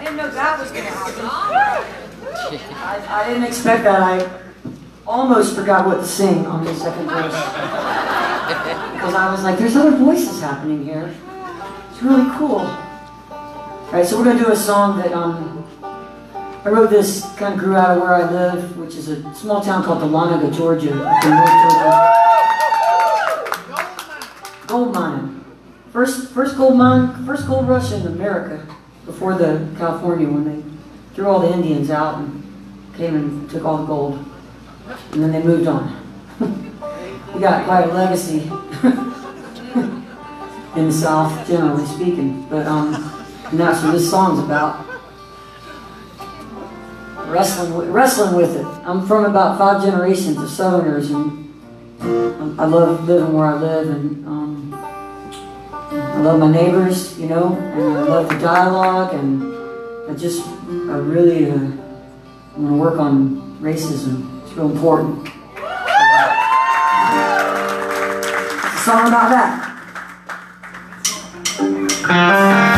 didn't know that was going to happen. I didn't expect that. I almost forgot what to sing on the second verse. Because I was like, there's other voices happening here. It's really cool. Alright, so we're going to do a song that I wrote this, kind of grew out of where I live, which is a small town called Dahlonega, Georgia, up in North Georgia. Gold mining. First gold rush in America before the California, when they threw all the Indians out and came and took all the gold. And then they moved on. We got quite a legacy in the South, generally speaking. But and that's what this song's about. Wrestling with it. I'm from about 5 generations of Southerners, and I love living where I live, and I love my neighbors, you know, and I love the dialogue, and I really want to work on racism. It's real important. It's a song about that.